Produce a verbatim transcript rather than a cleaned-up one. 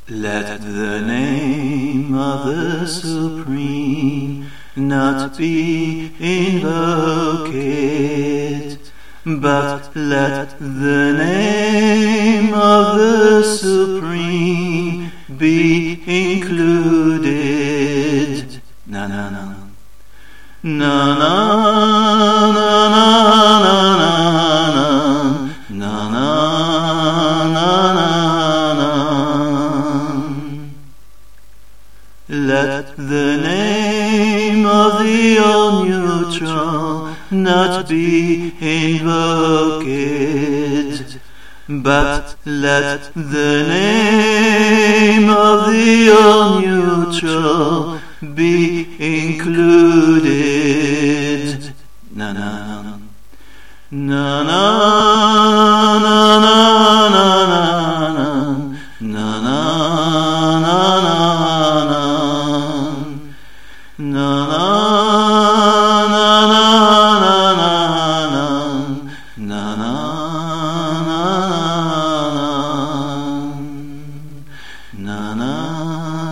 Let the name of the Supreme not be invoked, but let the name of the Supreme be included. Na na na na na na na na na na na. Let the name of the all-neutral not be invoked, but let the name of the all-neutral be included. Na na na na na na na na na na. Na na